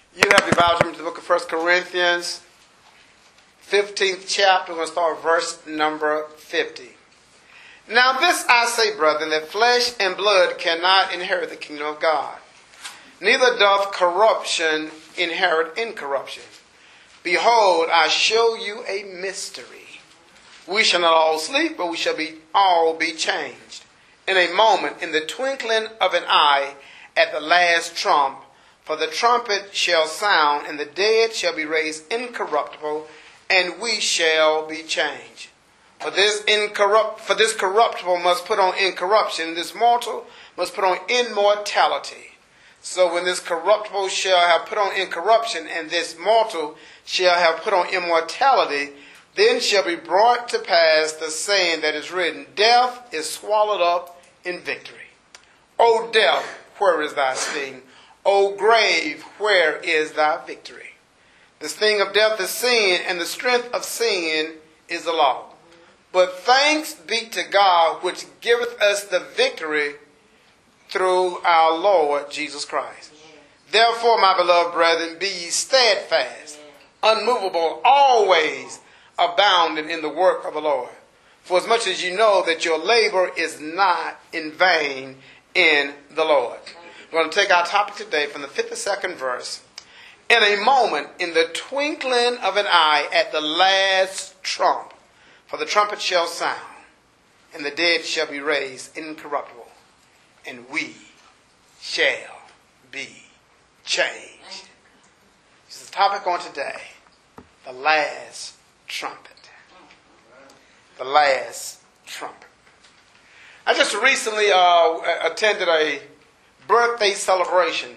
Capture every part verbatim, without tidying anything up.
You have your Bible to the book of First Corinthians, fifteenth chapter. We're going to start with verse number fifty. Now this I say, brethren, that flesh and blood cannot inherit the kingdom of God. Neither doth corruption inherit incorruption. Behold, I show you a mystery. We shall not all sleep, but we shall be all be changed. In a moment, in the twinkling of an eye, at the last trump. For the trumpet shall sound, and the dead shall be raised incorruptible, and we shall be changed. For this incorrupt, for this corruptible must put on incorruption, and this mortal must put on immortality. So when this corruptible shall have put on incorruption, and this mortal shall have put on immortality, then shall be brought to pass the saying that is written, Death is swallowed up in victory. O death, where is thy sting? O grave, where is thy victory? The sting of death is sin, and the strength of sin is the law. But thanks be to God, which giveth us the victory through our Lord Jesus Christ. Therefore, my beloved brethren, be ye steadfast, unmovable, always abounding in the work of the Lord. For as much as you know that your labor is not in vain in the Lord. We're going to take our topic today from the fifty-second verse. In a moment, in the twinkling of an eye, at the last trump, for the trumpet shall sound, and the dead shall be raised incorruptible, and we shall be changed. This is the topic on today, the last trumpet. The last trumpet. I just recently uh, attended a birthday celebration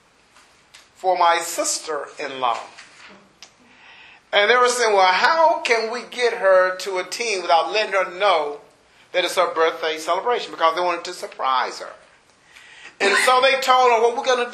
for my sister-in-law. And they were saying, well, how can we get her to attend without letting her know that it's her birthday celebration? Because they wanted to surprise her. And so they told her, what we're going to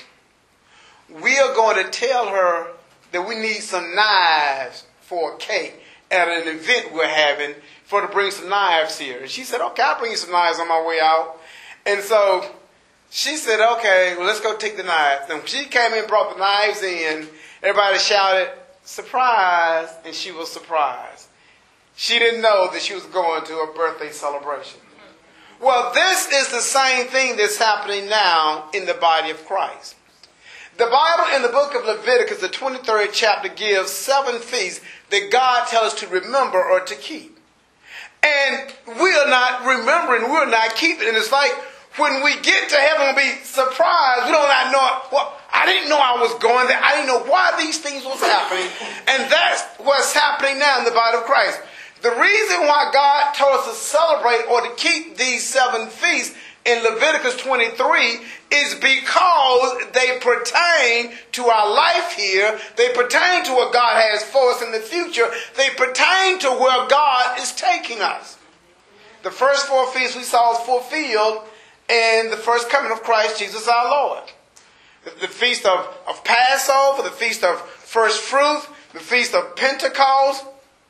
do, we are going to tell her that we need some knives for a cake at an event we're having for her to bring some knives here. And she said, okay, I'll bring you some knives on my way out. And so she said, okay, well, let's go take the knives. And when she came in and brought the knives in, everybody shouted, surprise, and she was surprised. She didn't know that she was going to a birthday celebration. Well, this is the same thing that's happening now in the body of Christ. The Bible in the book of Leviticus, the twenty-third chapter, gives seven feasts that God tells us to remember or to keep. And we are not remembering, we're not keeping. And it's like, when we get to heaven, we'll be surprised. We don't not know, well, I didn't know I was going there. I didn't know why these things was happening. And that's what's happening now in the body of Christ. The reason why God told us to celebrate or to keep these seven feasts in Leviticus twenty-three is because they pertain to our life here. They pertain to what God has for us in the future. They pertain to where God is taking us. The first four feasts we saw is fulfilled in the first coming of Christ Jesus our Lord. The, the feast of, of Passover, the feast of first fruit, the feast of Pentecost.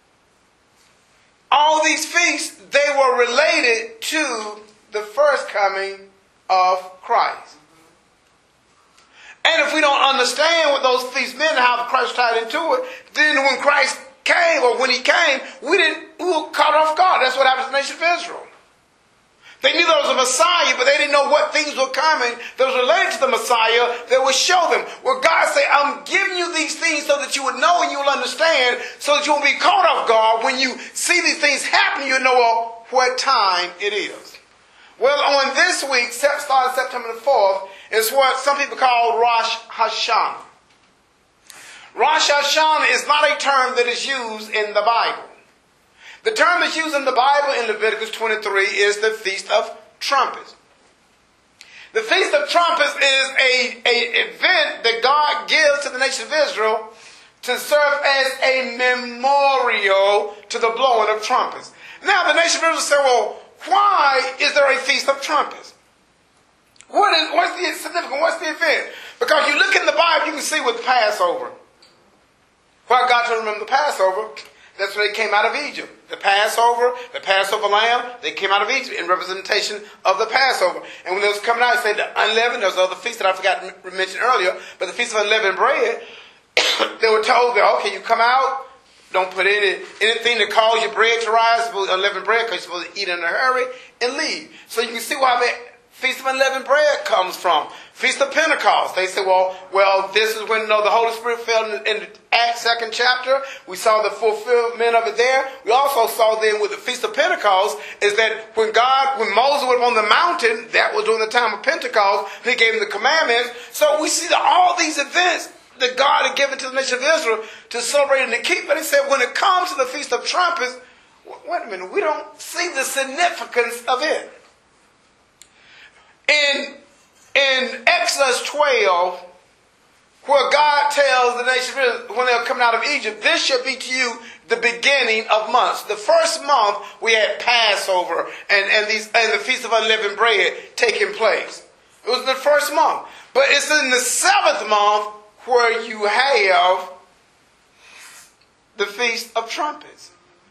All these feasts, they were related to the first coming of Christ. And if we don't understand what those feasts meant and how Christ tied into it, then when Christ came, or when he came, we didn't we were caught off guard. That's what happened to the nation of Israel. They knew there was a Messiah, but they didn't know what things were coming that was related to the Messiah that would show them. Well, God said, I'm giving you these things so that you would know and you will understand, so that you won't be caught off guard. When you see these things happen, you'll know well, what time it is. Well, on this week, starting September the fourth, is what some people call Rosh Hashanah. Rosh Hashanah is not a term that is used in the Bible. The term that's used in the Bible in Leviticus twenty-three is the Feast of Trumpets. The Feast of Trumpets is a, a event that God gives to the nation of Israel to serve as a memorial to the blowing of trumpets. Now the nation of Israel said, well, why is there a Feast of Trumpets? What is, what's the significance? What's the event? Because you look in the Bible, you can see with Passover. Why God told them to remember the Passover, that's when they came out of Egypt. the Passover, the Passover lamb. They came out of Egypt in representation of the Passover. And when they was coming out, they said the unleavened, there was other feasts that I forgot to mention earlier, but the Feast of Unleavened Bread, they were told that, okay, you come out, don't put any anything that cause your bread to rise, unleavened bread, because you're supposed to eat in a hurry, and leave. So you can see why the Feast of Unleavened Bread comes from. Feast of Pentecost. They say, well, well, this is when you know, the Holy Spirit fell in, in Acts second chapter. We saw the fulfillment of it there. We also saw then with the Feast of Pentecost is that when God, when Moses was on the mountain, that was during the time of Pentecost, he gave him the commandments. So we see that all these events that God had given to the nation of Israel to celebrate and to keep. But he said when it comes to the Feast of Trumpets, wait a minute, we don't see the significance of it. In, in Exodus twelve, where God tells the nation of Israel when they're coming out of Egypt, this shall be to you the beginning of months. The first month we had Passover and, and, these, and the Feast of Unleavened Bread taking place. It was the first month. But it's in the seventh month where you have the Feast of Trumpets.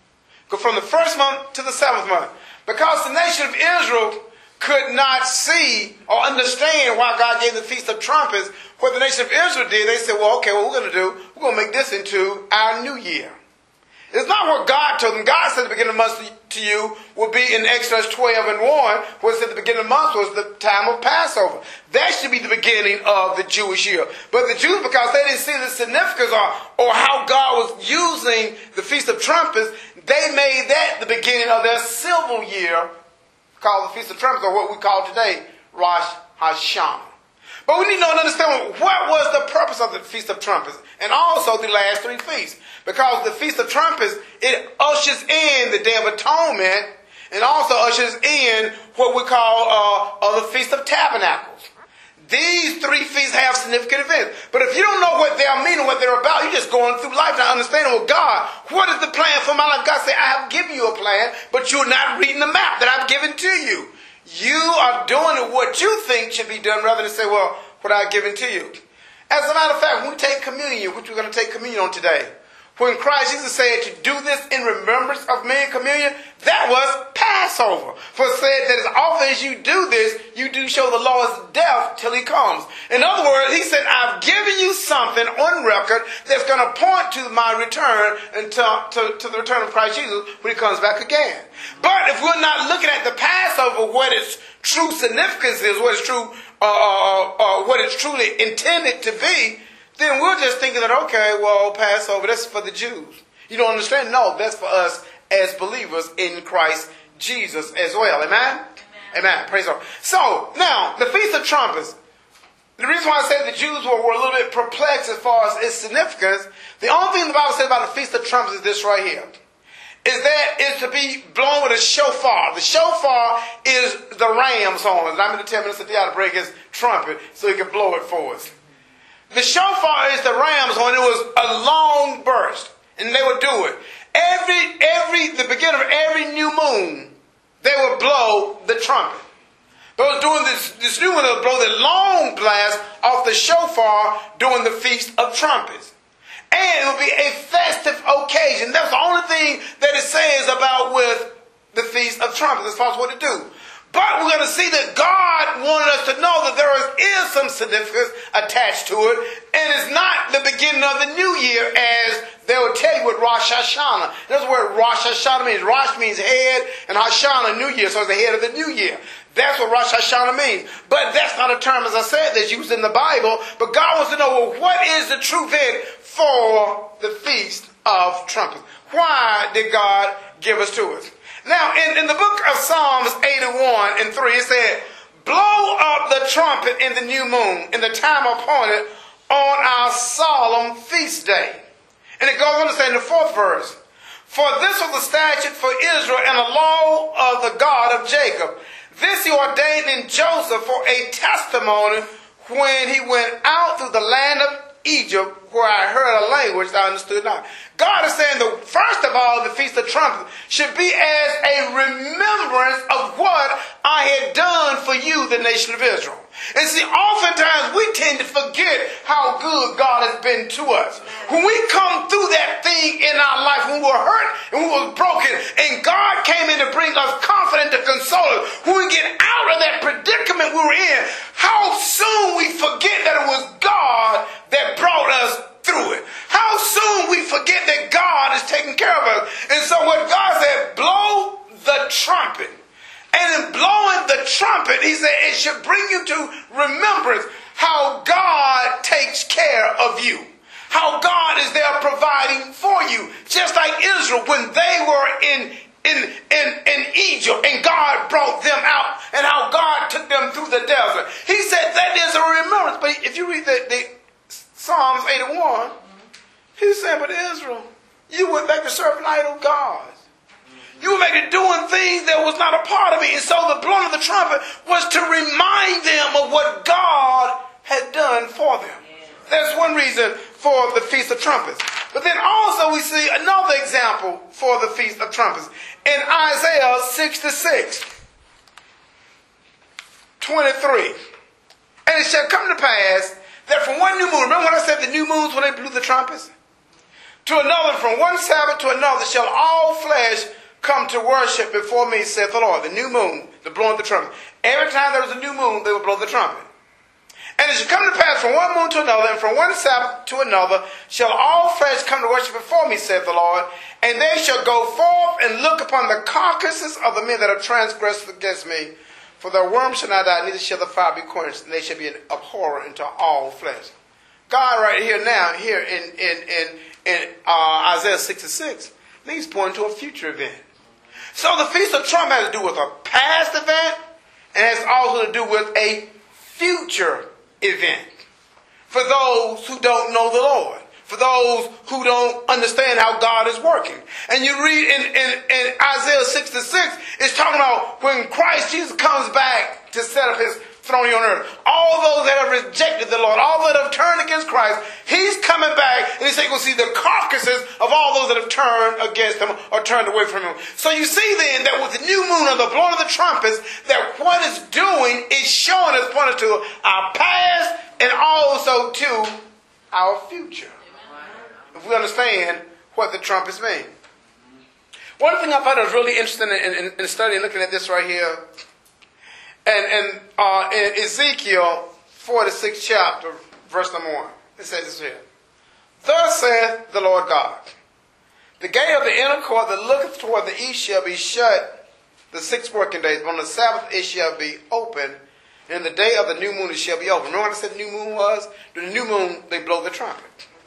Go from the first month to the seventh month. Because the nation of Israel could not see or understand why God gave the Feast of Trumpets. What the nation of Israel did, they said, well, okay, what we're going to do, we're going to make this into our new year. It's not what God told them. God said the beginning of the month to you will be in Exodus twelve and one, where it said the beginning of the month was the time of Passover. That should be the beginning of the Jewish year. But the Jews, because they didn't see the significance or, or how God was using the Feast of Trumpets, they made that the beginning of their civil year, called the Feast of Trumpets, or what we call today Rosh Hashanah. But we need to understand what was the purpose of the Feast of Trumpets, and also the last three feasts. Because the Feast of Trumpets, it ushers in the Day of Atonement, and also ushers in what we call uh, uh, the Feast of Tabernacles. These three feasts have significant events. But if you don't know what they mean and what they're about, you're just going through life not understanding, well, God, what is the plan for my life? God said, I have given you a plan, but you're not reading the map that I've given to you. You are doing what you think should be done rather than say, well, what I've given to you. As a matter of fact, when we take communion, which we're going to take communion on today, when Christ Jesus said to do this in remembrance of me in communion, that was Passover. For it said that as often as you do this, you do show the Lord's death till he comes. In other words, he said, I've given you something on record that's going to point to my return until to, to the return of Christ Jesus when he comes back again. But if we're not looking at the Passover, what its true significance is, what its true, uh, uh, uh, what it's truly intended to be, then we're just thinking that, okay, well, Passover, that's for the Jews. You don't understand? No, that's for us as believers in Christ Jesus as well. Amen? Amen. Amen. Praise the Lord. So, now, the Feast of Trumpets. The reason why I said the Jews were, were a little bit perplexed as far as its significance, the only thing the Bible says about the Feast of Trumpets is this right here. Is that it's to be blown with a shofar. The shofar is the ram's horn. I'm going to tell Minister Dion to break his trumpet so he can blow it for us. The shofar is the ram's horn. It was a long burst, and they would do it every every the beginning of every new moon. They would blow the trumpet. But during this this new one, they would blow the long blast off the shofar during the Feast of Trumpets, and it would be a festive occasion. That's the only thing that it says about with the Feast of Trumpets as far as what to do. But we're going to see that God wanted us to know that there is, is some significance attached to it. And it's not the beginning of the new year as they will tell you with Rosh Hashanah. That's where Rosh Hashanah means. Rosh means head and Hashanah, new year. So it's the head of the new year. That's what Rosh Hashanah means. But that's not a term, as I said, that's used in the Bible. But God wants to know, well, what is the true event for the Feast of Trumpets? Why did God give us to us? Now, in, in the book of Psalms eighty-one and three, it said, blow up the trumpet in the new moon, in the time appointed on our solemn feast day. And it goes on to say in the fourth verse, for this was the statute for Israel and the law of the God of Jacob. This he ordained in Joseph for a testimony when he went out through the land of Egypt, where I heard a language I understood not. God is saying, the first of all, the Feast of Trumpets should be as a remembrance of what I had done for you, the nation of Israel. And see, oftentimes we tend to forget how good God has been to us. When we come through that thing in our life, when we were hurt and we were broken, and God came in to bring us comfort and to console us, when we get out of that predicament we were in, how soon we forget that it was God that brought us through it. How soon we forget that God is taking care of us. And so what God said, blow the trumpet. And in blowing the trumpet, he said it should bring you to remembrance how God takes care of you. How God is there providing for you. Just like Israel, when they were in, in, in, in Egypt and God brought them out, and how God took them through the desert. He said that is a remembrance. But if you read the, the Psalms eighty-one, he said, but Israel, you went back to serving idol gods. You were making doing things that was not a part of me. And so the blowing of the trumpet was to remind them of what God had done for them. That's one reason for the Feast of Trumpets. But then also we see another example for the Feast of Trumpets. In Isaiah sixty-six, twenty-three. And it shall come to pass that from one new moon, remember when I said the new moons when they blew the trumpets? To another, from one Sabbath to another, shall all flesh come to worship before me, saith the Lord. The new moon, the blowing of the trumpet. Every time there was a new moon, they would blow the trumpet. And it shall come to pass from one moon to another, and from one Sabbath to another, shall all flesh come to worship before me, saith the Lord. And they shall go forth and look upon the carcasses of the men that have transgressed against me. For their worms shall not die, neither shall the fire be quenched, and they shall be an abhorrent unto all flesh. God right here now, here in, in, in, in uh, Isaiah sixty-six, he's pointing to a future event. So the Feast of Trumpets has to do with a past event, and has also to do with a future event. For those who don't know the Lord. For those who don't understand how God is working. And you read in, in, in Isaiah sixty-six, it's talking about when Christ Jesus comes back to set up his throne on earth. All those that have rejected the Lord, all that have turned against Christ, he's coming back and he's saying, we'll see the carcasses of all those that have turned against him or turned away from him. So you see then that with the new moon or the blowing of the trumpets, that what it's doing is showing us, pointing to our past and also to our future. If we understand what the trumpets mean. One thing I thought was really interesting in, in, in studying, looking at this right here, and, and uh, in Ezekiel forty-sixth chapter, verse number one, it says this here. Thus saith the Lord God, the gate of the inner court that looketh toward the east shall be shut the six working days, but on the Sabbath it shall be open, and in the day of the new moon it shall be open. Remember what I said the new moon was? The new moon, they blow the trumpet.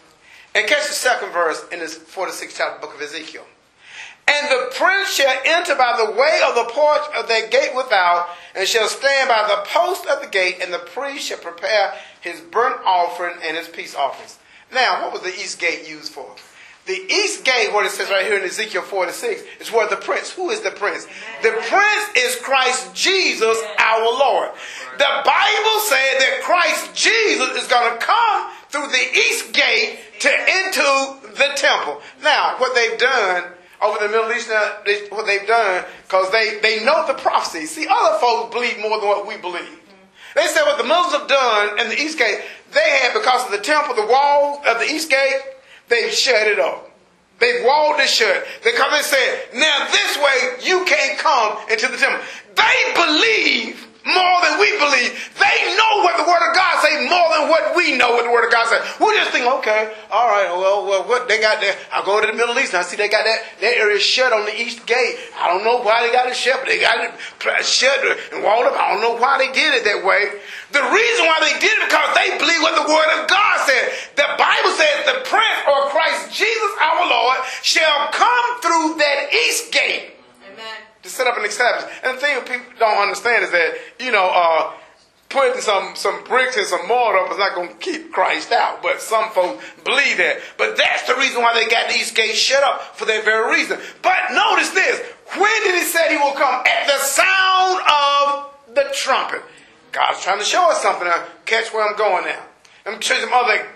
And catch the second verse in this forty-sixth chapter book of Ezekiel. And the prince shall enter by the way of the porch of that gate without, and shall stand by the post of the gate, and the priest shall prepare his burnt offering and his peace offerings. Now, what was the east gate used for? The east gate, what it says right here in Ezekiel forty-six, is where the prince. Who is the prince? The prince is Christ Jesus, our Lord. The Bible said that Christ Jesus is going to come through the east gate to into the temple. Now, what they've done over the Middle East, now, they, what they've done, because they, they know the prophecy. See, other folks believe more than what we believe. They said what the Muslims have done in the east gate, they had, because of the temple, the wall of the east gate, they've shut it up. They've walled it shut. Because they said, now this way you can't come into the temple. They believe more than we believe. They know what the Word of God say more than what we know what the Word of God says. We just think, okay, all right, well, well, what they got there? I go to the Middle East and I see they got that, that area shut on the east gate. I don't know why they got it shut, but they got it shut and walled up. I don't know why they did it that way. The reason why they did it because they believe what the Word of God said. The Bible says the Prince or Christ Jesus our Lord shall come through that east gate. To set up an establishment. And the thing that people don't understand is that, you know, uh, putting some, some bricks and some mortar up is not going to keep Christ out. But some folks believe that. But that's the reason why they got these gates shut up, for that very reason. But notice this. When did he say he will come? At the sound of the trumpet. God's trying to show us something. Now, catch where I'm going now. Let me show you some other examples.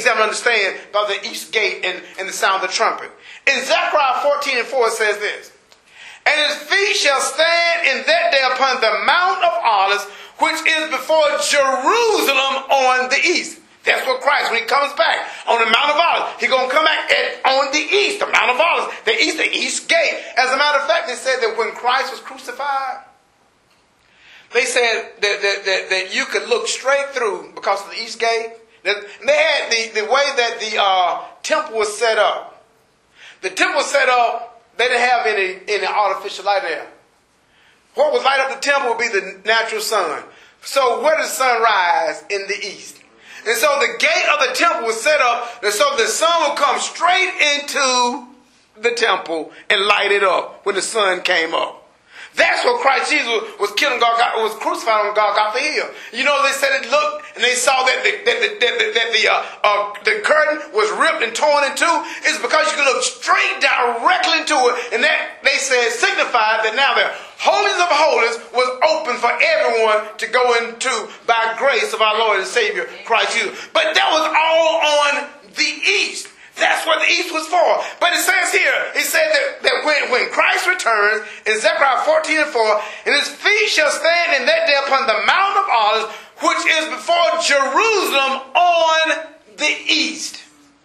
examine and understand about the east gate and, and the sound of the trumpet. In Zechariah fourteen and four it says this. And his feet shall stand in that day upon the Mount of Olives, which is before Jerusalem on the east. That's what Christ, when he comes back on the Mount of Olives, he's going to come back at, on the east, the Mount of Olives, the east, the east gate. As a matter of fact, they said that when Christ was crucified, they said that, that, that, that you could look straight through because of the east gate. That they had the, the way that the uh, temple was set up. The temple was set up, they didn't have any, any artificial light there. What would light up the temple would be the natural sun. So where does the sun rise? In the east. And so the gate of the temple was set up, and so the sun would come straight into the temple and light it up when the sun came up. That's what Christ Jesus was killed on Golgotha, was crucified on Golgotha Hill. You know, they said it looked, and they saw that the, that the, that the, that the, uh, uh, the curtain was ripped and torn in two. It's because you could look straight directly into it, and that, they said, signified that now the holies of holies was open for everyone to go into by grace of our Lord and Savior, Christ Jesus. But that was all on the east. That's what the east was for. But it says here, it said that, that when, when Christ returns, in Zechariah fourteen and four, and his feet shall stand in that day upon the Mount of Olives, which is before Jerusalem on the east.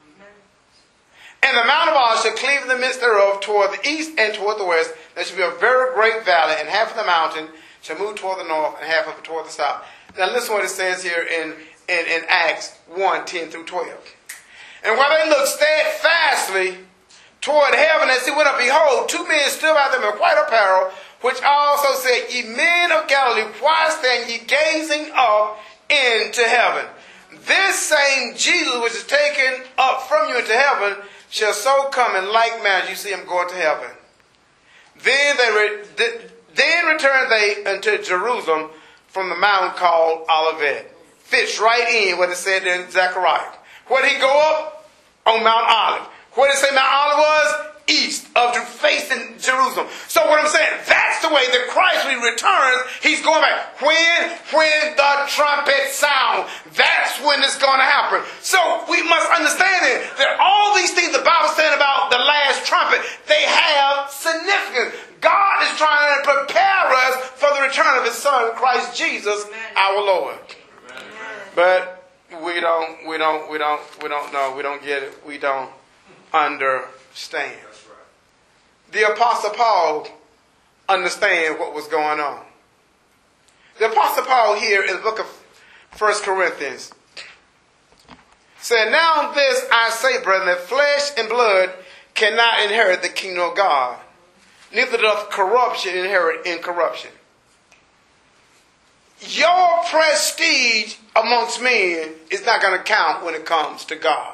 And the Mount of Olives shall cleave in the midst thereof toward the east and toward the west. There shall be a very great valley, and half of the mountain shall move toward the north, and half of it toward the south. Now listen what it says here in, in, in Acts one, ten through twelve. And while they looked steadfastly toward heaven as he went up, behold, two men stood by them in white apparel, which also said, Ye men of Galilee, why stand ye gazing up into heaven? This same Jesus which is taken up from you into heaven shall so come in like manner you see him going to heaven. Then they re- then returned they unto Jerusalem from the mountain called Olivet. Fits right in what it said in Zechariah. Where did he go up? On Mount Olive. Where did it say Mount Olive was? East of facing Jerusalem. So what I'm saying, that's the way that Christ, when he returns, he's going back. When? When the trumpet sound. That's when it's going to happen. So we must understand it, that all these things the Bible's saying about the last trumpet, they have significance. God is trying to prepare us for the return of his Son, Christ Jesus, our Lord. But we don't, we don't, we don't, we don't know. We don't get it. We don't understand. The Apostle Paul understand what was going on. The Apostle Paul here in the book of First Corinthians said, Now this I say, brethren, that flesh and blood cannot inherit the kingdom of God, neither doth corruption inherit incorruption. Your prestige amongst men is not going to count when it comes to God.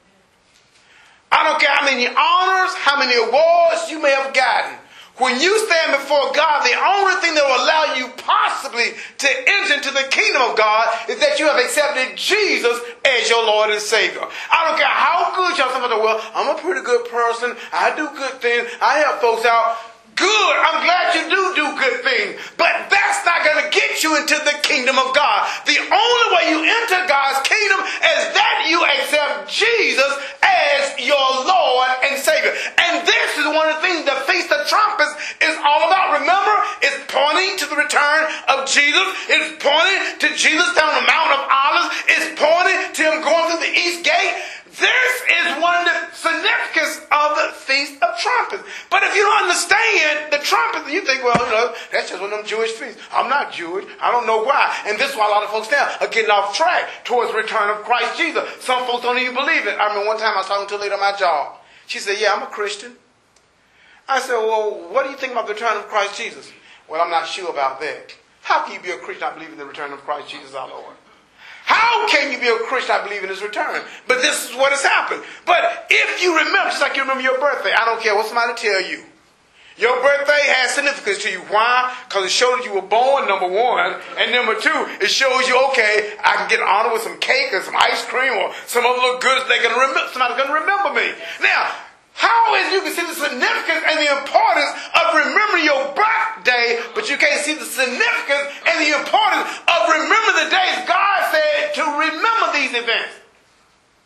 I don't care how many honors, how many awards you may have gotten. When you stand before God, the only thing that will allow you possibly to enter into the kingdom of God is that you have accepted Jesus as your Lord and Savior. I don't care how good y'all somebody, well, I'm a pretty good person. I do good things. I help folks out. Good. I'm glad you do do good things. But that's not going to get you into the kingdom of God. The only way you enter God's kingdom is that you accept Jesus as your Lord and Savior. And this is one of the things the Feast of Trumpets is all about. Remember, it's pointing to the return of Jesus. It's pointing to Jesus down the Mount of Olives. It's pointing to him going through the east gate. This is one of the significance of the Feast of Trumpets. But if you don't understand the trumpets, you think, well, you know, that's just one of them Jewish feasts. I'm not Jewish. I don't know why. And this is why a lot of folks now are getting off track towards the return of Christ Jesus. Some folks don't even believe it. I remember one time I was talking to a lady on my job. She said, yeah, I'm a Christian. I said, well, what do you think about the return of Christ Jesus? Well, I'm not sure about that. How can you be a Christian not believing in the return of Christ Jesus our Lord? How can you be a Christian not believe in his return? But this is what has happened. But if you remember, just like you remember your birthday, I don't care what somebody tell you. Your birthday has significance to you. Why? Because it shows you were born, number one. And number two, it shows you, okay, I can get honored with some cake or some ice cream or some other little goods. They can remember, somebody's going to remember me. Now, how is you can see the significance and the importance of remembering your birthday, but you can't see the significance and the importance of remembering the days God said to remember these events?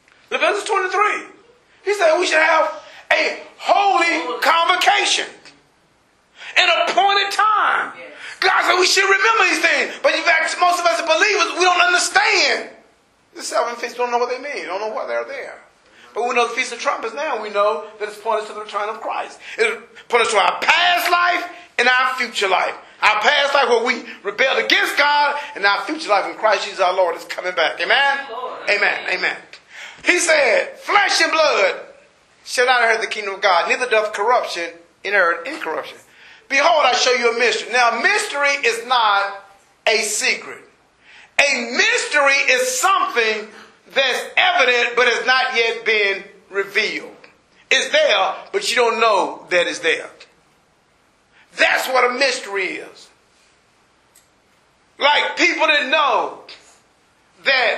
Leviticus twenty-three. He said we should have a holy convocation. An appointed time. God said we should remember these things. But in fact, most of us as believers, we don't understand the seven feasts. We don't know what they mean. We don't know why they're there. But we know the Feast of Trumpets now. We know that it's pointed to the return of Christ. It's pointed to our past life and our future life. Our past life where we rebelled against God, and our future life when Christ Jesus our Lord is coming back. Amen? Amen. Amen. He said, flesh and blood shall not inherit the kingdom of God, neither doth corruption inherit incorruption. Behold, I show you a mystery. Now, mystery is not a secret. A mystery is something that's evident but has not yet been revealed. It's there, but you don't know that it's there. That's what a mystery is. Like people didn't know that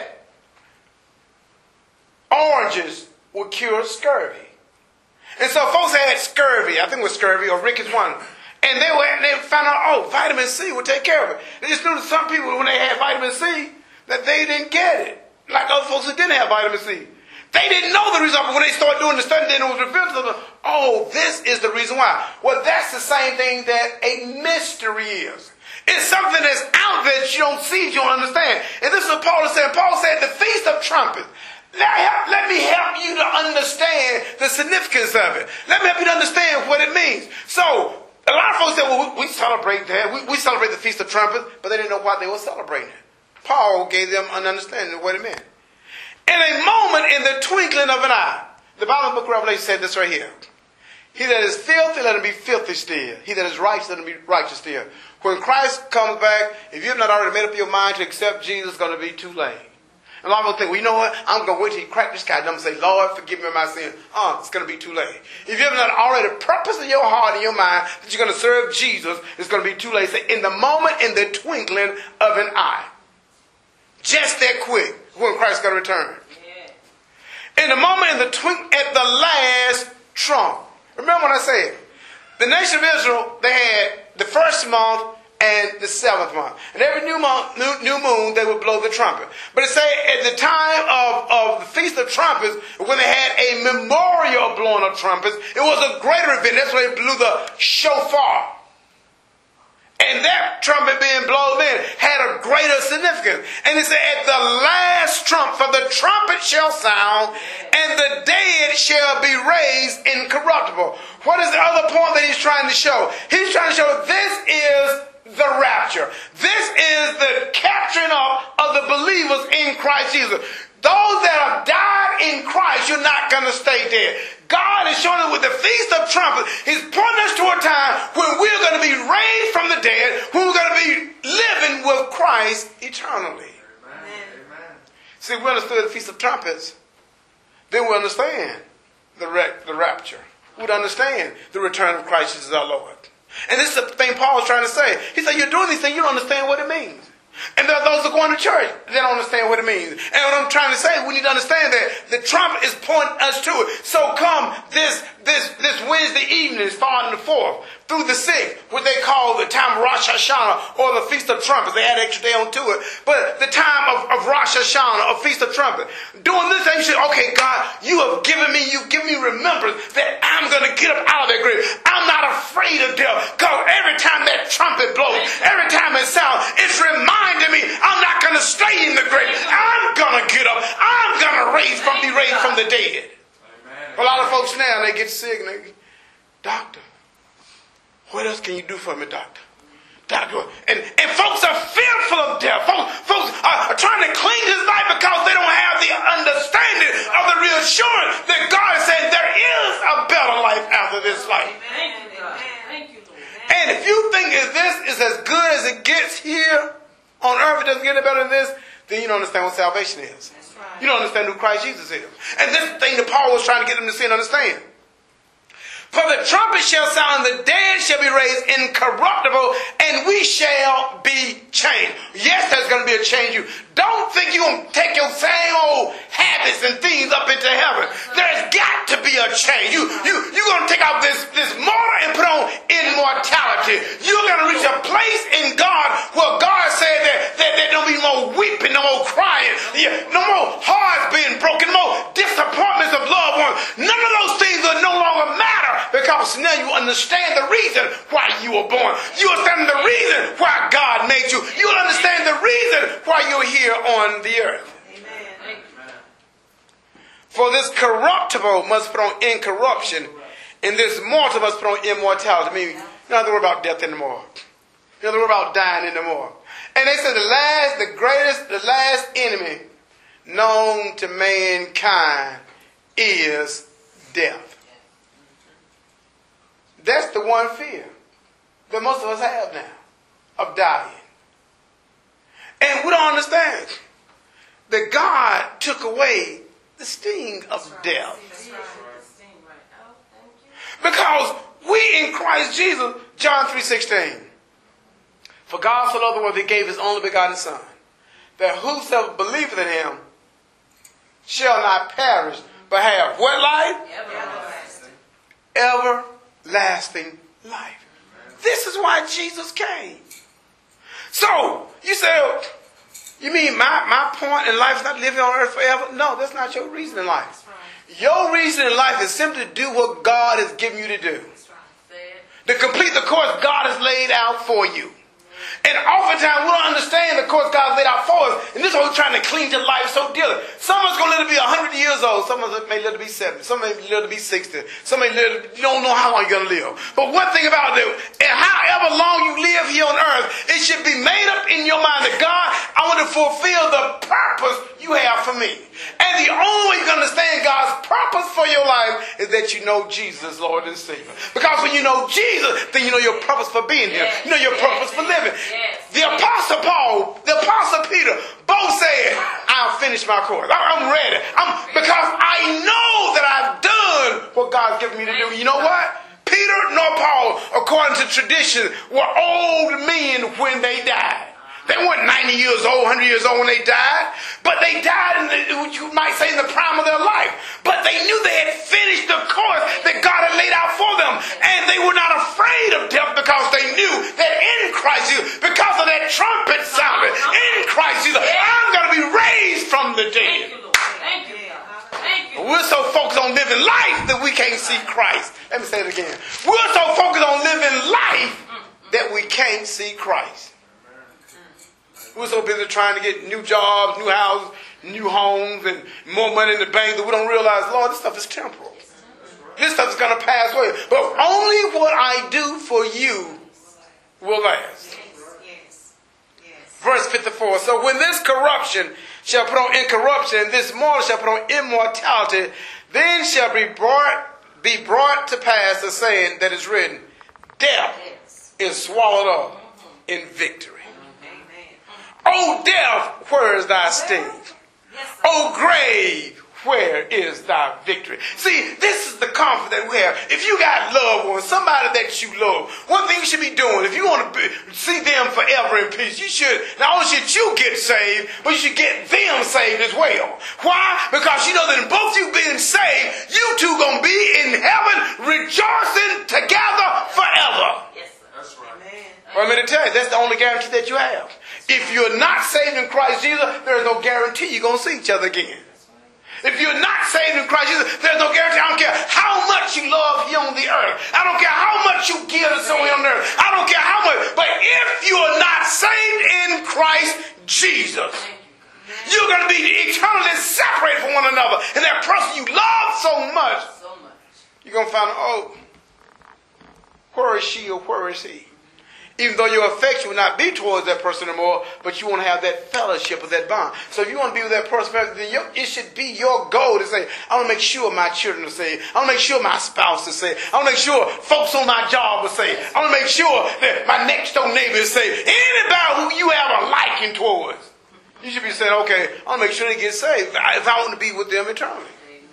oranges would cure scurvy. And so folks had scurvy, I think it was scurvy or rickets one. And they were, they found out, oh, vitamin C would take care of it. They just knew that some people, when they had vitamin C, that they didn't get it. Like other folks who didn't have vitamin C. They didn't know the reason, but when they started doing the study, then it was revealed to them, oh, this is the reason why. Well, that's the same thing that a mystery is. It's something that's out there that you don't see, you don't understand. And this is what Paul is saying. Paul said, the Feast of Trumpets. Let, help, let me help you to understand the significance of it. Let me help you to understand what it means. So, a lot of folks say, well, we, we celebrate that. We, we celebrate the Feast of Trumpets, but they didn't know why they were celebrating it. Paul gave them an understanding of what it meant. In a moment, in the twinkling of an eye. The Bible book of Revelation said this right here. He that is filthy, let him be filthy still. He that is righteous, let him be righteous still. When Christ comes back, if you have not already made up your mind to accept Jesus, it's going to be too late. And a lot of people think, well, you know what? I'm going to wait till he crack this guy and say, Lord, forgive me my sin. Oh, it's going to be too late. If you have not already purpose in your heart and your mind that you're going to serve Jesus, it's going to be too late. Say, in the moment, in the twinkling of an eye. Just that quick, when Christ's going to return. Yeah. In the moment, in the twink, at the last trump. Remember what I said. The nation of Israel, they had the first month and the seventh month. And every new month, new, new moon, they would blow the trumpet. But it say at the time of, of the Feast of Trumpets, when they had a memorial blowing of trumpets, it was a greater event. That's why they blew the shofar. And that trumpet being blown in had a greater significance. And it said, at the last trump, for the trumpet shall sound, and the dead shall be raised incorruptible. What is the other point that he's trying to show? He's trying to show this is the rapture. This is the capturing up of the believers in Christ Jesus. Those that have died in Christ, you're not going to stay dead. God is showing us with the Feast of Trumpets, he's pointing us to a time when we're going to be raised from the dead, when we're going to be living with Christ eternally. Amen. See, we understood the Feast of Trumpets, then we understand the, the rapture. We'd understand the return of Christ Jesus our Lord. And this is the thing Paul was trying to say. He said, you're doing these things, you don't understand what it means. And there are those that go into church, they don't understand what it means. And what I'm trying to say, we need to understand that the trumpet is pointing us to it. So come this this this Wednesday evening, starting the fourth, through the sixth, what they call the time of Rosh Hashanah, or the Feast of Trumpets. They add extra day on to it. But the time of, of Rosh Hashanah, or Feast of Trumpets. Doing this thing, you say, okay, God, you have given me, you've given me remembrance that I'm going to get up out of that grave. I'm not afraid of death. God, every time that trumpet blows, every time it sounds, it's reminding me I'm not going to stay in the grave. I'm going to get up. I'm going to raise from, be raised from the dead. Amen. A lot of folks now, they get sick and they, doctor, what else can you do for me, doctor? Doctor, and, and folks are fearful of death. Folks, folks are, are trying to cling to this life because they don't have the understanding of the reassurance that God is saying there is a better life after this life. Thank you, God. Thank you, Lord. And if you think that this is as good as it gets here on earth, it doesn't get any better than this, then you don't understand what salvation is. Right. You don't understand who Christ Jesus is. And this thing that Paul was trying to get them to see and understand. For the trumpet shall sound, the dead shall be raised incorruptible, and we shall be changed. Yes, there's going to be a change. You don't think you're going to take your same old habits and things up into heaven. There's got to be a change. You, you, you're going to take out this, this mortal and put on immortality. You're going to reach a place in God where God said that, that there don't be no more weeping, no more crying, no more hearts being broken, no more disappointment. understand the reason why you were born. You understand the reason why God made you. You'll understand the reason why you're here on the earth. Amen. For this corruptible must put on incorruption, and this mortal must put on immortality. I mean, you don't have to worry about death anymore. You don't have to worry about dying anymore. And they said the last, the greatest, the last enemy known to mankind is death. That's the one fear that most of us have now, of dying. And we don't understand that God took away the sting of death. Because we in Christ Jesus, John three sixteen, for God so loved the world that he gave his only begotten Son, that whosoever believeth in him shall not perish, but have what life? Everlasting. Everlasting life. This is why Jesus came. So, you say, you mean my, my point in life is not living on earth forever? No, that's not your reason in life. Your reason in life is simply to do what God has given you to do. To complete the course God has laid out for you. And oftentimes we don't understand the course God laid out for us. And this is why we're trying to cling to life so dearly. Some of us going to live to be one hundred years old. Some of us may live to be seventy. Some may live to be sixty. Some may live to, you don't know how long you're going to live. But one thing about it, and however long you live here on earth, it should be made up in your mind that God, I want to fulfill the purpose you have for me. And the only way you can understand God's purpose for your life is that you know Jesus, Lord and Savior. Because when you know Jesus, then you know your purpose for being here. You know your purpose for living. The Apostle Paul, the Apostle Peter, both said, I'll finish my course. I'm ready. I'm, because I know that I've done what God's given me to do. You know what? Peter nor Paul, according to tradition, were old men when they died. They weren't ninety years old, one hundred years old when they died. But they died, in the, you might say, in the prime of their life. But they knew they had finished the course that God had laid out for them. And they were not afraid of death because they knew that in Christ Jesus, because of that trumpet sounded, in Christ Jesus, I'm going to be raised from the dead. Thank you. Thank you. We're so focused on living life that we can't see Christ. Let me say it again. We're so focused on living life that we can't see Christ. We're so busy trying to get new jobs, new houses, new homes, and more money in the bank that we don't realize, Lord, this stuff is temporal. This stuff is going to pass away. But only what I do for you will last. Verse fifty-four. So when this corruption shall put on incorruption, and this mortal shall put on immortality, then shall be brought, be brought to pass the saying that is written, death is swallowed up in victory. O death, where is thy sting? O grave, where is thy victory? See, this is the comfort that we have. If you got loved ones, somebody that you love, one thing you should be doing, if you want to be, see them forever in peace, you should, not only should you get saved, but you should get them saved as well. Why? Because you know that in both you being saved, you two going to be in heaven rejoicing together forever. Yes, sir. That's right. Amen. Well, I'm going to tell you, that's the only guarantee that you have. If you're not saved in Christ Jesus, there's no guarantee you're going to see each other again. If you're not saved in Christ Jesus, there's no guarantee. I don't care how much you love here on the earth. I don't care how much you give to someone on the earth. I don't care how much. But if you are not saved in Christ Jesus, you're going to be eternally separated from one another. And that person you love so much, you're going to find, oh, where is she or where is he? Even though your affection will not be towards that person anymore, but you want to have that fellowship of that bond. So if you want to be with that person, then your, it should be your goal to say, I want to make sure my children are saved. I want to make sure my spouse is saved. I want to make sure folks on my job are saved. I want to make sure that my next door neighbor is saved. Anybody who you have a liking towards, you should be saying, okay, I want to make sure they get saved if I want to be with them eternally.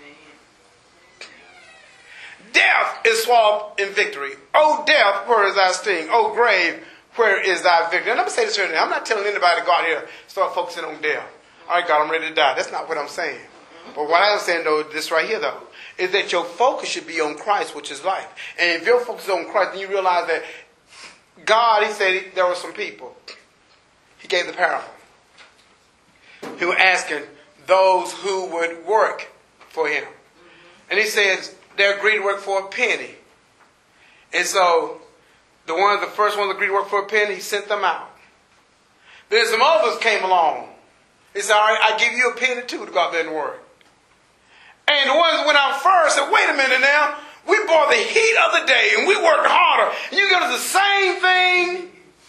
Death is swallowed in victory. O death, where is thy sting? O grave, where is thy victory? And let me say this right now. I'm not telling anybody to go out here and start focusing on death. All right, God, I'm ready to die. That's not what I'm saying. But what I'm saying, though, this right here, though, is that your focus should be on Christ, which is life. And if your focus is on Christ, then you realize that God, he said there were some people. He gave the parable. He was asking those who would work for him. And he says, they agreed to work for a penny. And so the one, the first one that agreed to work for a penny, he sent them out. Then some others came along. He said, all right, I give you a penny too to go out there and work. And the ones that went out first said, wait a minute now. We bore the heat of the day and we worked harder. And you give us the same thing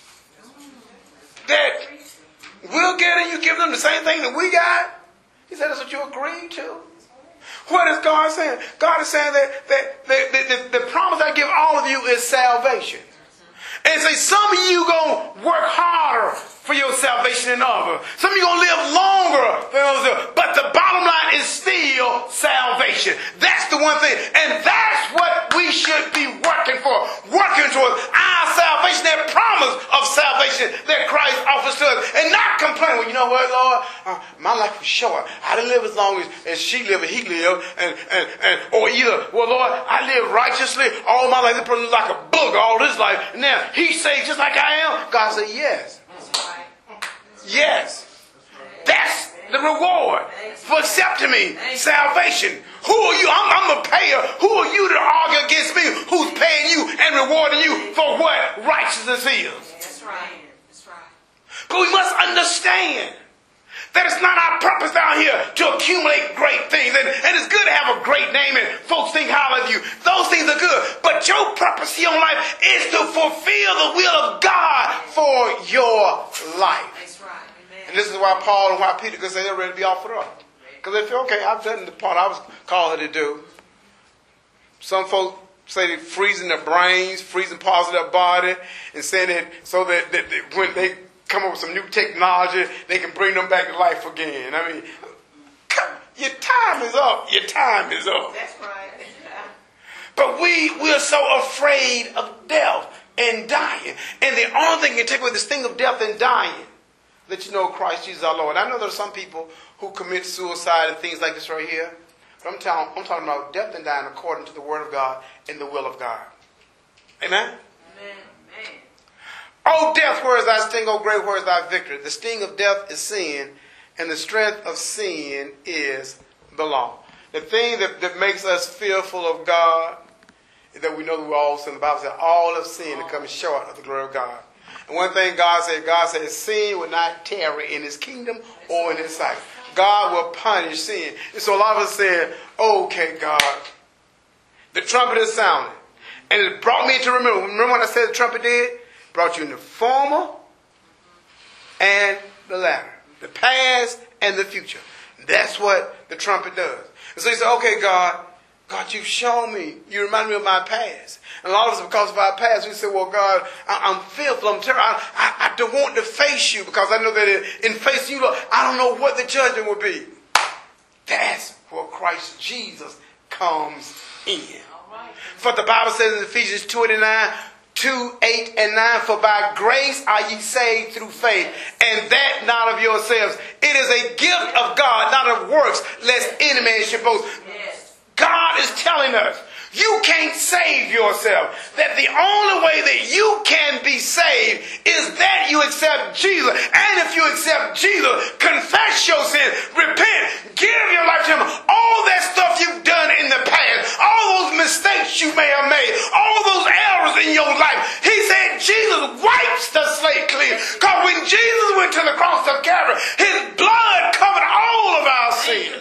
that we'll get, and you give them the same thing that we got? He said, that's what you agreed to. What is God saying? God is saying that, that, that, that, that the promise I give all of you is salvation. And say, some of you going to work harder for your salvation than others. Some of you going to live longer than others. But the bottom line is still salvation. That's the one thing. And that's what we should be working for. Working towards our salvation, that promise of salvation that Christ offers to us. And not complain. Well, you know what, Lord? Uh, my life was short. I didn't live as long as, as she lived and he lived. And, and, and, or either, well, Lord, I lived righteously all my life. This person was like a booger all his life. And now he's saved just like I am. God said, yes. Yes. That's the reward for accepting me. Salvation. Who are you? I'm, I'm the payer. Who are you to argue against me? Who's paying you and rewarding you for what righteousness is? That's right. That's right. But we must understand that it's not our purpose down here to accumulate great things. And, and it's good to have a great name and folks think highly of you. Those things are good. But your purpose here on life is to fulfill the will of God for your life. That's right. Amen. And this is why Paul and why Peter could say they're ready to be offered up. Because they feel, okay, I've done the part I was called to do. Some folks say they're freezing their brains, freezing parts of their body, and saying that so that, that, that when they come up with some new technology, they can bring them back to life again. I mean, come, your time is up. Your time is up. That's right. But we, we're so afraid of death and dying. And the only thing can take away this thing of death and dying, let you know Christ Jesus our Lord. I know there's some people who commit suicide and things like this right here. But I'm, telling, I'm talking about death and dying according to the Word of God and the will of God. Amen? Amen. Amen. O death, where is thy sting? O grave, where is thy victory? The sting of death is sin, and the strength of sin is the law. The thing that, that makes us fearful of God is that we know that we're all sin. The Bible says all have sinned and come short of the glory of God. And one thing God said, God said sin will not tarry in his kingdom or in his sight. God will punish sin. And so a lot of us said, okay, God, the trumpet is sounding. And it brought me to remember. Remember when I said the trumpet did? Brought you in the former and the latter. The past and the future. That's what the trumpet does. And so you say, okay, God, God, you've shown me. You remind me of my past. And a lot of us, because of our past, we say, well, God, I, I'm fearful. I'm terrible. I, I, I don't want to face you because I know that in, in facing you, Lord, I don't know what the judgment will be. That's where Christ Jesus comes in. For the Bible says in Ephesians two and nine, two, eight, and nine, for by grace are ye saved through faith, and that not of yourselves. It is a gift of God, not of works, lest any man should boast. Yes. God is telling us, you can't save yourself. That the only way that you can be saved is that you accept Jesus. And if you accept Jesus, confess your sin, repent, give your life to him. All that stuff you've done in the past, all those mistakes you may have made, all those errors in your life, he said Jesus wipes the slate clean. Because when Jesus went to the cross of Calvary, his blood covered all of our sins.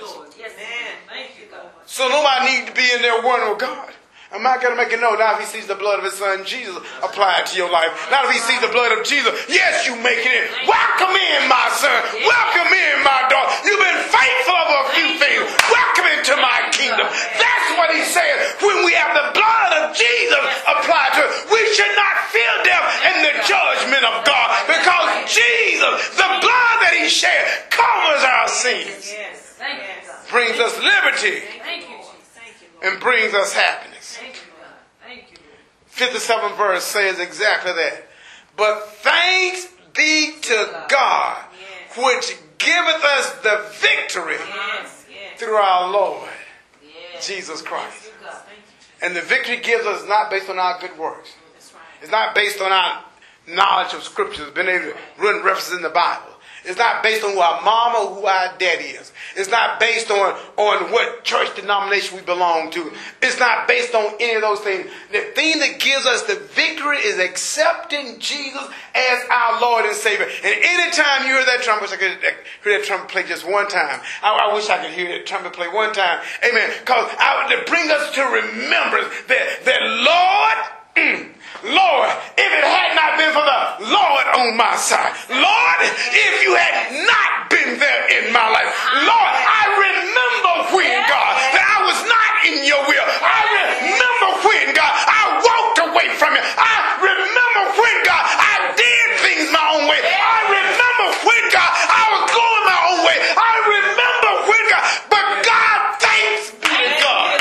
So nobody needs to be in there wondering, well, God, am I going to make a note? Now if he sees the blood of his son Jesus applied to your life. Now if he sees the blood of Jesus, yes, you make it in. Welcome in, my son. Welcome in, my daughter. You've been faithful over a few things. Welcome into my kingdom. That's what he said. When we have the blood of Jesus applied to us, we should not fear death and the judgment of God. Because Jesus, the blood that he shed, covers our sins. Brings us liberty. Thank you, Jesus. Thank you, Lord. And brings us happiness. Thank you, God. Thank you, Lord. fifty-seventh verse says exactly that. But thanks be to God, yes, which giveth us the victory yes, yes, through our Lord, yes, Jesus Christ. Thank you, God. Thank you. And the victory gives us not based on our good works. That's right. It's not based on our knowledge of scriptures, being able to run references in the Bible. It's not based on who our mama or who our daddy is. It's not based on, on what church denomination we belong to. It's not based on any of those things. The thing that gives us the victory is accepting Jesus as our Lord and Savior. And anytime you hear that trumpet, I could hear that trumpet play just one time. I, I wish I could hear that trumpet play one time. Amen. Because to bring us to remembrance that, that Lord, mm, Lord, if it had not been for the Lord on my side, Lord, if you had not been there in my life, Lord, I remember when, God, that I was not in your will. I remember when, God, I walked away from you. I remember when, God, I did things my own way. I remember when, God, I was going my own way. I remember when, God, but God, thanks be to God.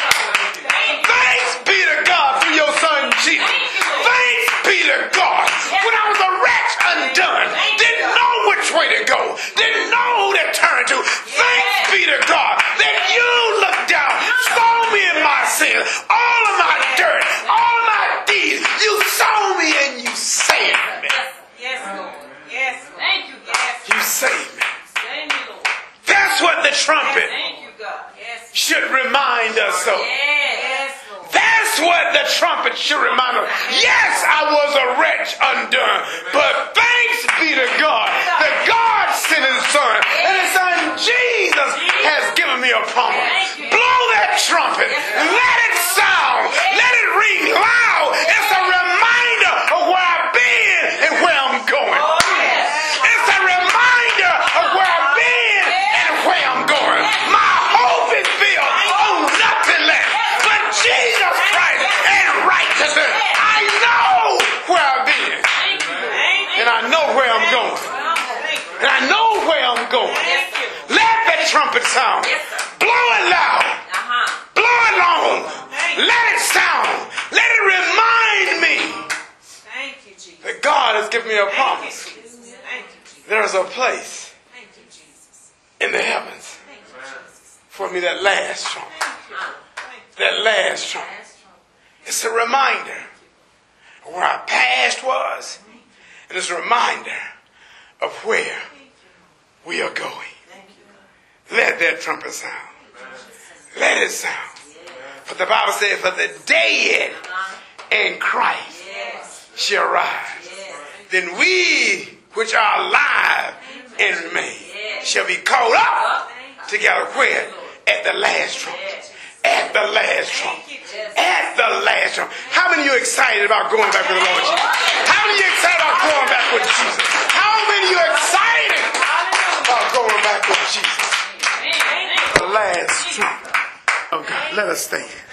Thanks be to God for your son Jesus. Thanks be to God. When I was a wretch undone, didn't know which way to go, didn't know who to turn to. Thanks be to God that you looked down, saw me in my sins, all of my dirt, all of my deeds. You saw me and you saved me. Yes, Lord. Yes, thank you, God. You saved me. Thank you, Lord. That's what the trumpet Thank you, God. Yes. should remind us of. Yes, Lord. That's what the trumpet should remind us. Yes, I was a wretch undone, but thanks be to God that God sent his son, and his son Jesus has given me a promise. Blow that trumpet. Let it sound. Let it ring loud. It's a reminder of where I've been and where I'm going. It's a reminder of where I've been and where I'm going. My hope is built on nothing less but Jesus Christ and righteousness. I know where I've been. And I know where I'm going. And I know where I'm going. Let that trumpet sound. Blow it loud. Blow it long. Let it sound. Let it remind me Thank you, Jesus. that God has given me a promise. Thank you, Jesus. There's a place Thank you, Jesus. in the heavens Thank you, Jesus. for me, that last trumpet. Thank you. That last trumpet. It's a reminder of where our past was. And it's a reminder of where we are going. Let that trumpet sound. Let it sound. But the Bible says, for the dead in Christ shall rise. Then we which are alive and remain shall be caught up together where? At the last trumpet. At the last trump. At the last trump. How many of you excited about going back with the Lord Jesus? How many of you excited about going back with Jesus? How many of you excited about going back with Jesus? The last trump. Oh God, let us stand.